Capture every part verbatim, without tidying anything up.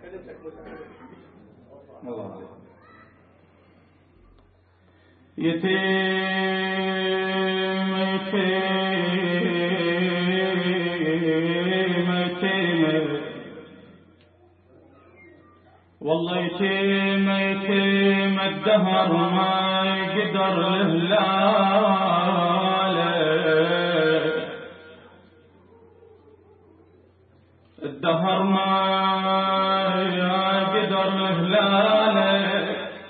الله عليك. يتيم يتيم يتيم والله يتيم يتيم الدهر ما يقدر لهلاله، الدهر ما يقدر لهلاله،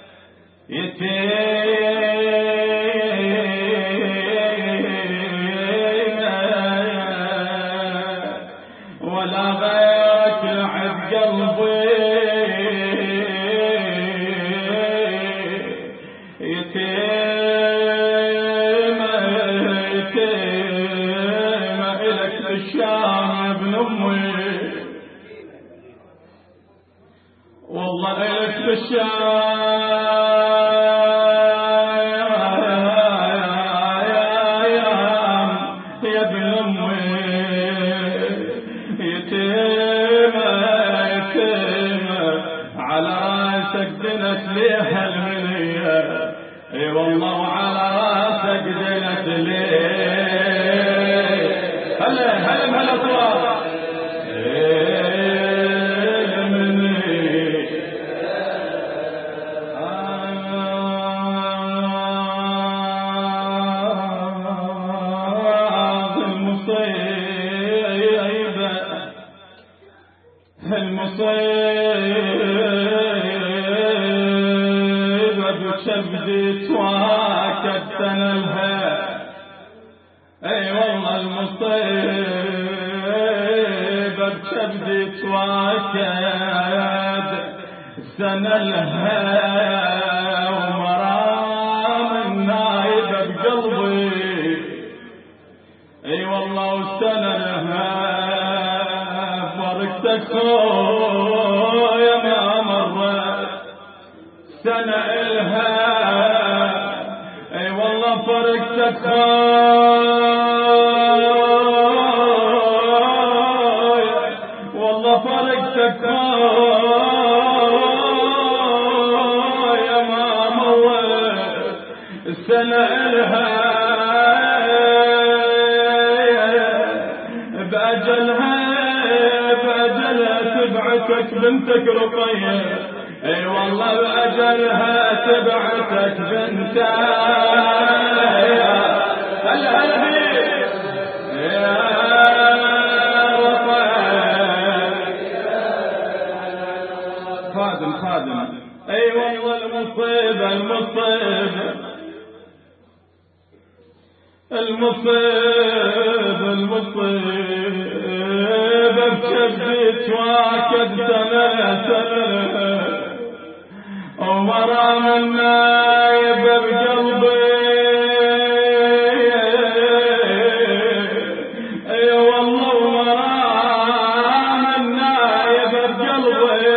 يتيم ولا غيرك لعب قلبي، يتيم يتيم إلك بالشام ابن أمي، والله إلك بالشام يا ابن أمي، يتيم يتيم على راسك دنت ليها المنية، اي والله وعلى راسك دنت ليه. هلا هلا هلا صواب المصيبة بشبدي تواكد سنلها، اي والله المصيبة بشبدي تواكد سنلها، ومرام النايبة بقلبي، اي والله وسنلها فرقتك يا ما مرت سنة إلها، اي والله فرقتك والله فرقتك يا ما مرت سنة إلها، بأجلها تبعتك بنتك رقية، اي والله بأجلها تبعتك بنتك. هلا هلا يا خادم خادم، اي والله المصيبة المصيبة المصيبة المصيبة بشبدي تواكد سنة سنة، ومرام النايبة بقلبي، اي والله ومرام النايبة بقلبي،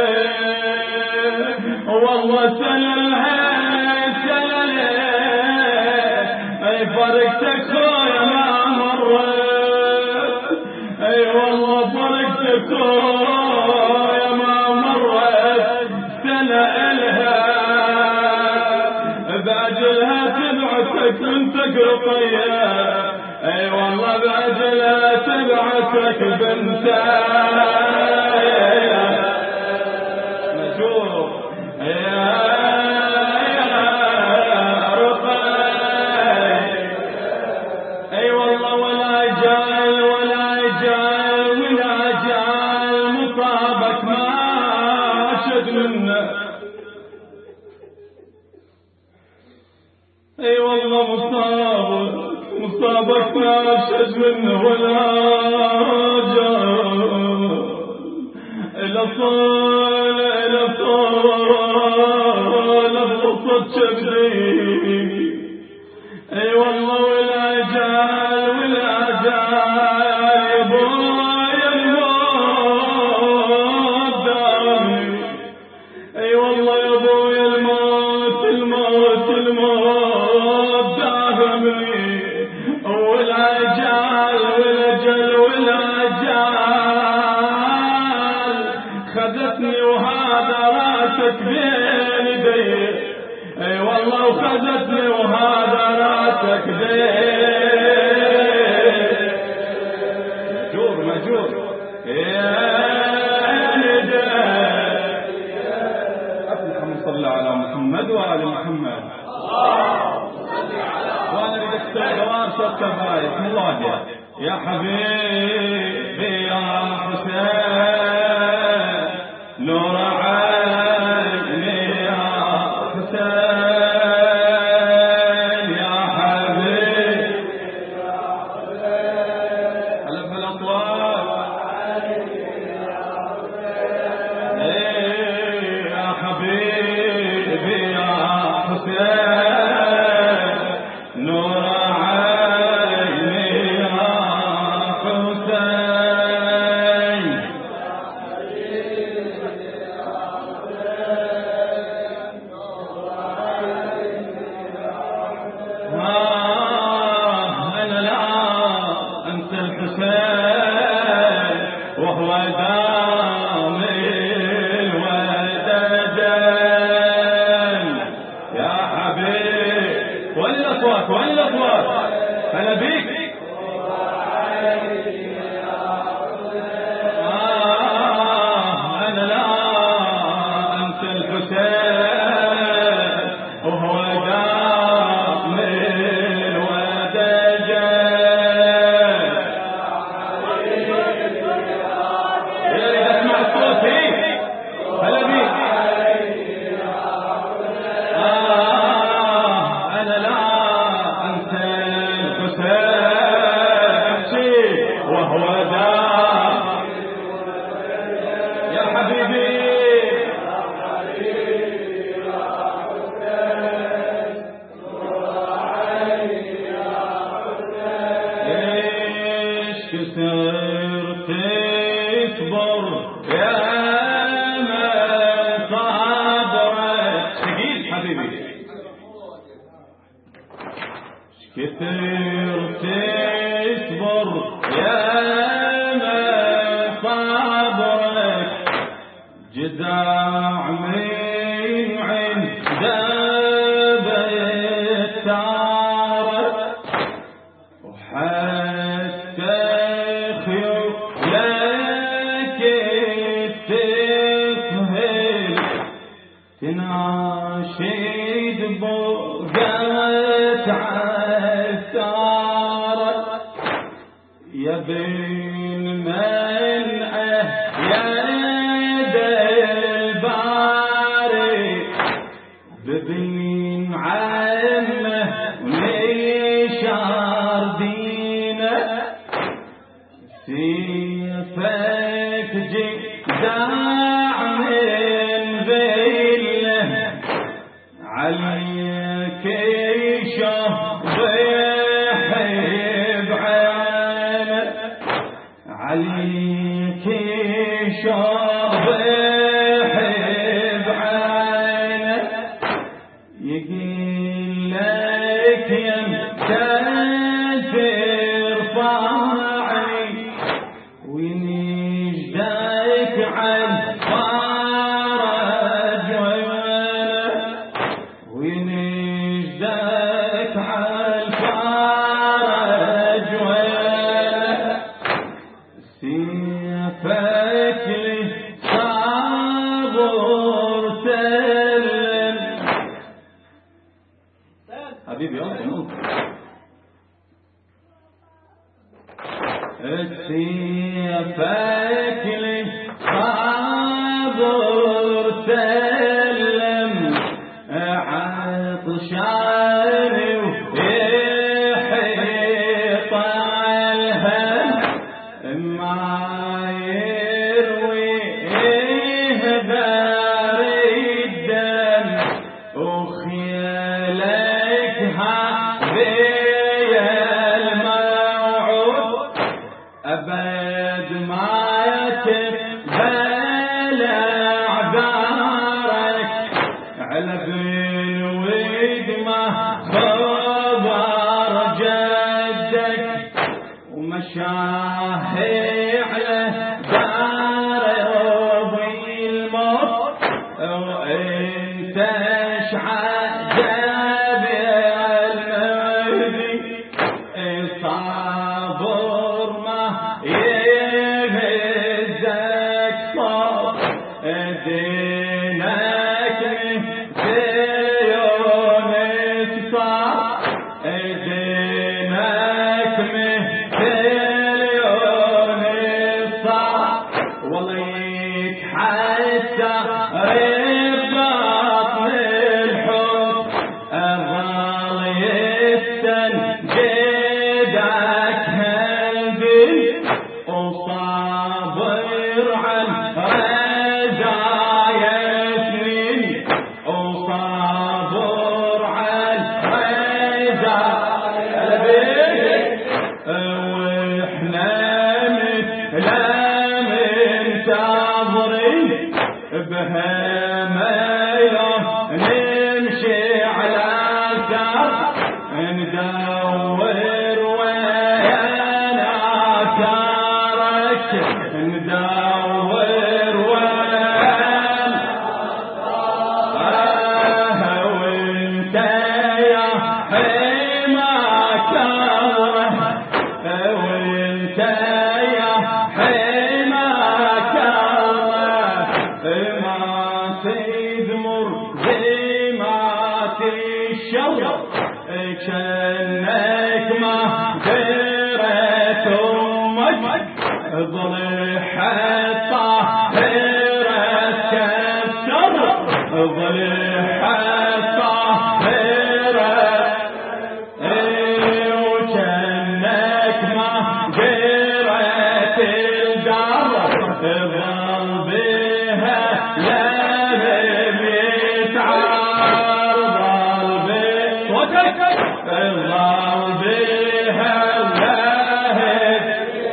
والله سنلها سنلها، اي فرقتك يا ما مرت، اي والله فرقتك يا ما مرت سنة إلها، بأجلها تبعتك بنتك رقية، اي والله بأجلها تبعتك بنتك مجور يا اي والله مصابك مصابك ناشد منه ولا جار، الى صال الى صال بقصة شبدي، اي والله ولا جال ولا جال يا بويا الموت دامي، اي والله يا بويا الموت الموت الموت دامي، ولا جال ولا جل ولا جال خذت وخذتني وهذا راسك بين يدي، اي والله وخذتني وهذا راسك بين مجور مجور يا ندى. اللهم صل على محمد وآل محمد. وانا اريد استغفار صوت كفاية الله يا حبيبي يا حسين نور عيني يا حسين يا حبيبي يا حسين ألف الأطوار يا حبيبي يا حسين نور وهو دام الوددان يا حبيب. وين الأصوات وين الأصوات؟ هلا بيك. آه أنا لا أنسى الحسين وهو دام وهو دام يا حبيبي يا حبيبي يا حسين نور عيني يا حسين. ايش كثر تصبر يا من صبرك ثقيل حبيبي. ايش كثر تصبر يا من صبرك جزاع من عند بيتارك وحتى خيولك تسهل تناشد بوقت عثارك يا بين منعه يد الباري ببين عمه ونشار دينه سيفك جزاع من ذله عليك شبيح بعينه عليك شبيح بعينه يقول لك يمتى ترفعني ونجدك عن فرج وينه ونجدك عن فرج وينه سيفك لي صابر سلم حبيبي انت سيفك لي صابر سلم عطشاني ويحيط الهم ما يرويه بارد الدم وخيالك هذه الموعود أبد ما تبلع دارك على بالود ما خبر جدك ومشاهي على دار الموت وانت عجب المهدي صابر ما يهزك صار دينك مثل صار دينك مثل صار والله يتحسى رباط الحب أظل يستنجدك هالبي وصابر عن رزايا سنين وصابر عن رزايا بيك واحنا مثل منتظرين بهما يوم نمشي على الدار ندور وين آثارك ندور وين آه وانت يا حماك وانت يا حماك ما تذمر ذمات الشر كأنك ما درت أمك ضلحت طاهرة كالسر ضلحت طاهرة وكأنك ما درت الدار ظل بها لهب يتعار ظل بصوتك ظل بها لهب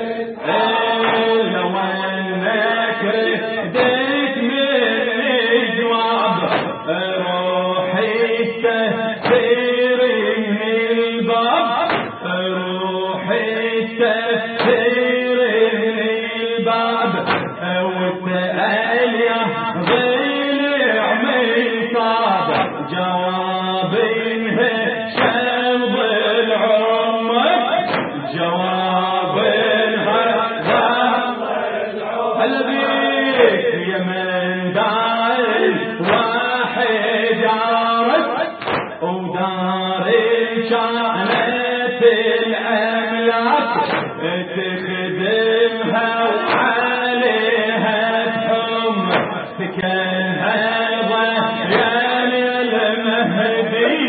لو انك رديت من جواب روحي تسير من الباب روحي تسير من الباب وتسأل يا ضلع من صاب جوابينها شرب العمر جوابينها هلا بيك يا من دار واحد عارف ودار كانت الأملاك تخدمها وعليها تحم سكنها ضيان المهدي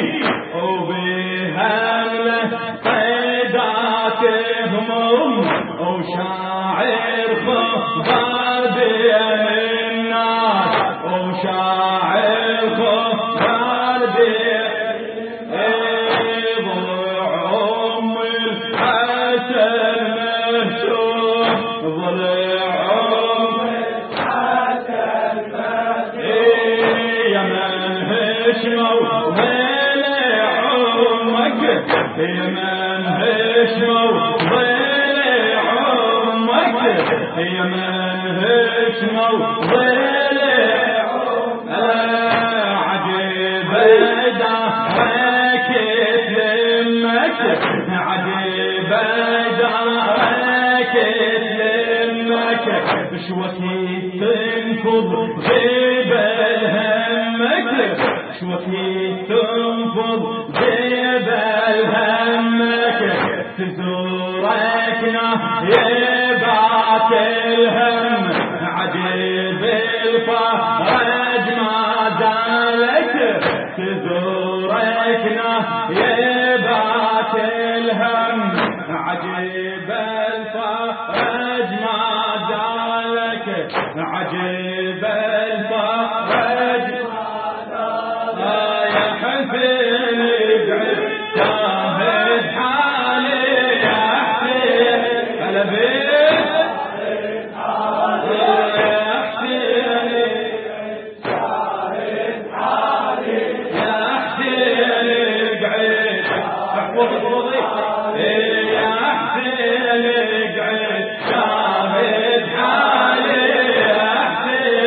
وبهمله قيدات هموم وشاعر خبر بين الناس وشاعر خبر بين ضلع أم الحسن مهشوم ضلع أم الحسن يا من هشموا ضلع أمك يا من هشموا ضلع أمك يا من هشموا ضلع عجيب دارك تلمك عجيب دارك تلمك شوكي تنفض جبل همك شوكي تنفض جبل همك تزورك يبعت الهم عجيب الفرج ما زالك تزورك يبعت الهم عجيب الفرج ما زالك عجيب الفرج يا حسين ادعي شاهد حالي يا حسين هلا بيك يا حسين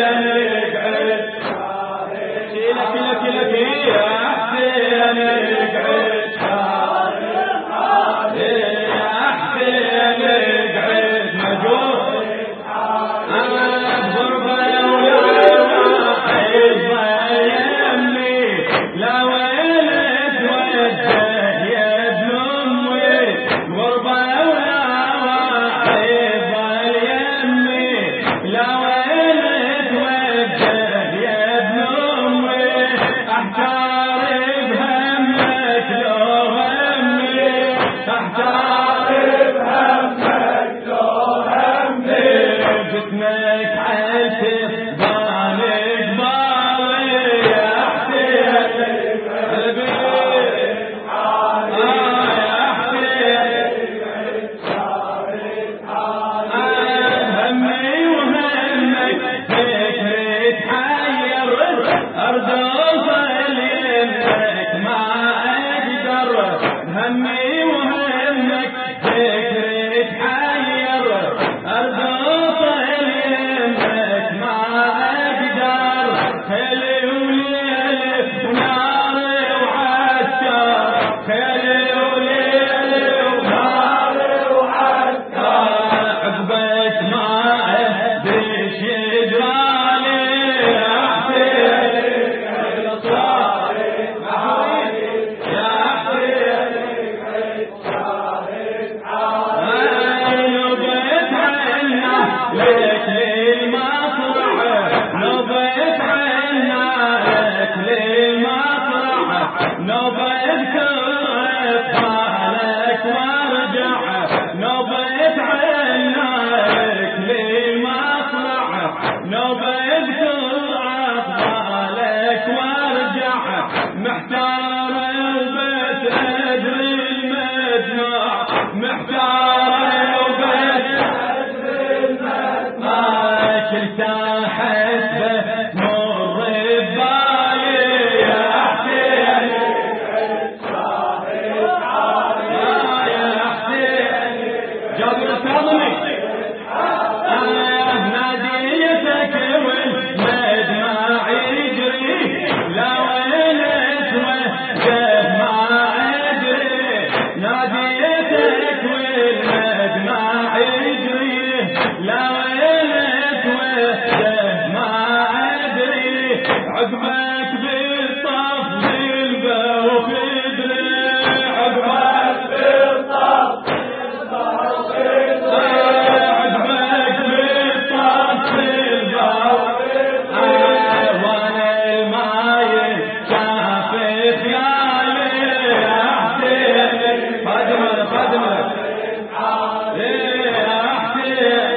اذكر حالك وارجع نوبة عنك للمطلع نوبة اذكر حالك وارجع محتار وبس ادري المجمع محتار وبس ادري المجمع كل ساحة مر ببالي يا حسين يا حسين جابر صدمي ناديتك والمدمع يجري لا ويلت وجه ما ادري ناديتك والمدمع يجري لا ويلت وجه ما ادري عقبك بالطف بالبوخ ادري عقبك بالطف بالبوخ ادري عقبك بالطف بالبوخ ادري وانا الماي شاف خيالي يا حسين خدمه خدمه يا حسين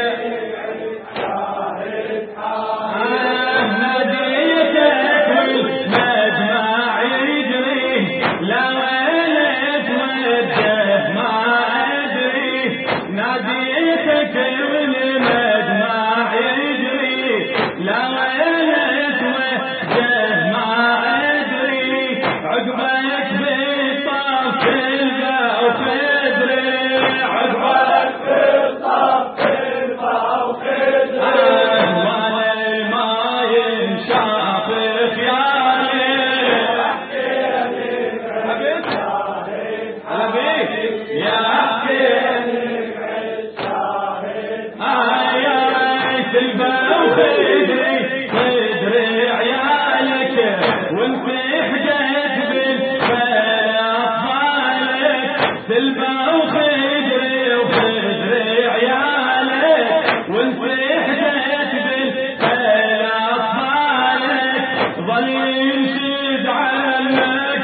ناديتك والمجمع يجري لا ويلت وجه ما ادري ناديتك والمجمع يجري لا ويلت وجه ما ادري عقبك بالطف البوخ ادري عقبك بالطف البوخ ادري وانا الما ينشاف خيالي حبيبي حبيبي يا حسين آيات البوخ ادري ادري عيالك وانت حجت بالاطفالك البوخ ادري وخدري عيالك وانت حجت بالاطفالك ظل ينشد عنك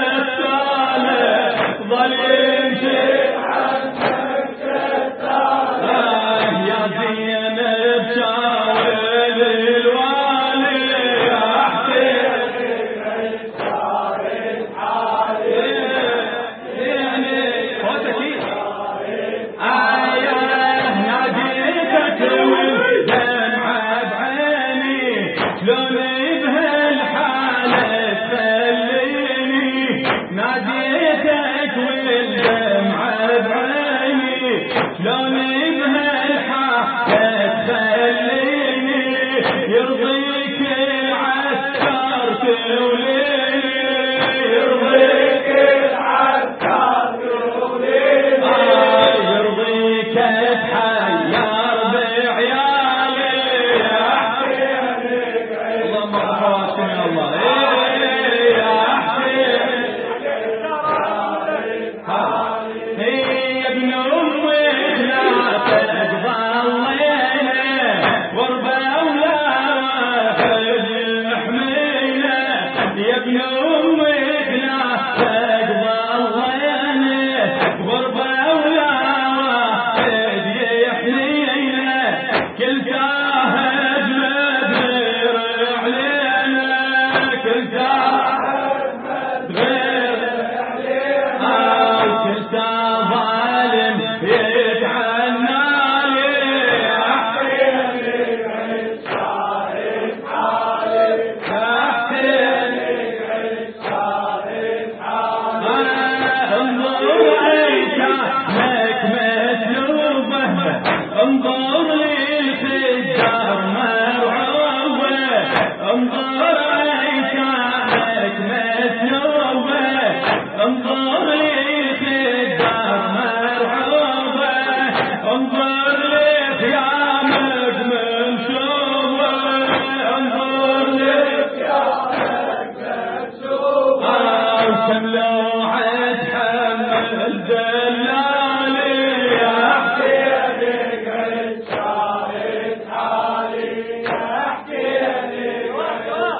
تتالك ظل ينشد عنك تتالك يا زينب شاول الوالي يا حسين شلوني بهالحالة تخليني ناديتك والدمعة بعيني شلوني بهالحالة تخليني يرضيك العسكر توليني يرضيك العسكر توليني يرضيك تحير بعيالي يا الله يا حسين يا ابن امك لا تقضى الليله واربع اولاد يحمينا يا ابن امك لا تقضى الليله واربع اولاد يحمينا كل شاهد مدير علينا كل شاهد غير علينا كل ظالم يتعنى يا حسين شاهد حالي يا حسين شاهد حالي انظر عيشانك مسلوبه انظر للفجار مرعوبه انظر عيشانك مسلوبه انظر للفجار مرعوبه انظر لخيامك منشوبه انظر لخيامك منشوبه وكم لوحة تحمل دلالي يا حسين شاهد حالي يا حسين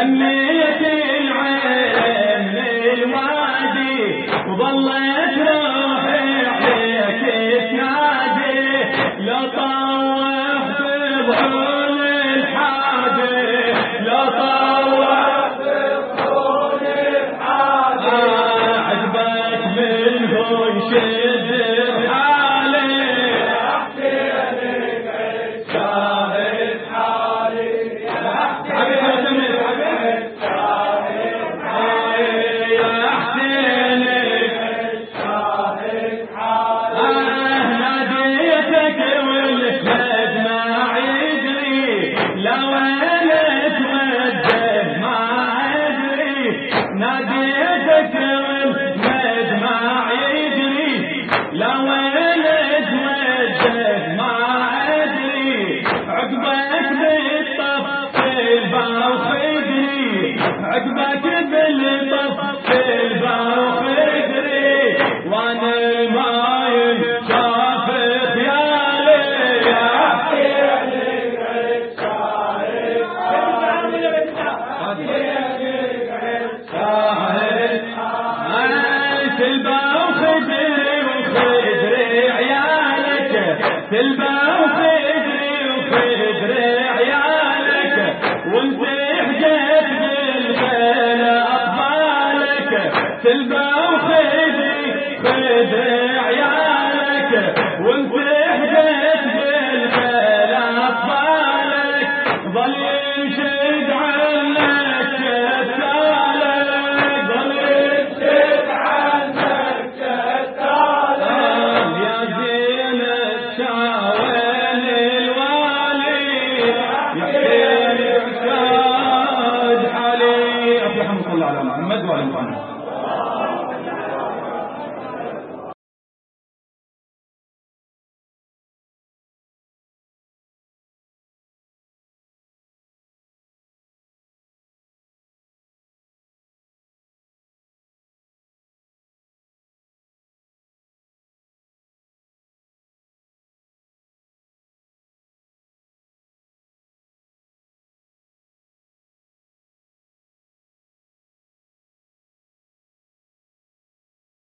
لميت العين للوادي وظلت روحي عليك تنادي لو طوحت بحول الحادي لو طوحت بحول الحادي عجبك منه يشد حالي احسنك شاهد حالي يا احسنك شاهد حالي يا احسنك شاهد حالي ناديتك والفد ما يدري لو انا اتوجه ما ادري ناديتك والفد ما يدري لو انا اتوجه ما ادري عقبك بالطف الباو خدري عقبك بالطف الباو خدري وانا المايل شاف خيالي يا حسينك شاهد شاهد سلبا وخدري وخدري عيالك سلبا وخدري وخدري عيالك وانت حجت بالخيل اطفالك سلبا وخدري خدري عيالك وانت حجت بالخيل اطفالك ظل ينشد عنك كتالك ظل ينشد عنك كتالك يا زين الشاوين الوالي يحيي العساد حالي. اللهم صل على محمد وعلى محمد.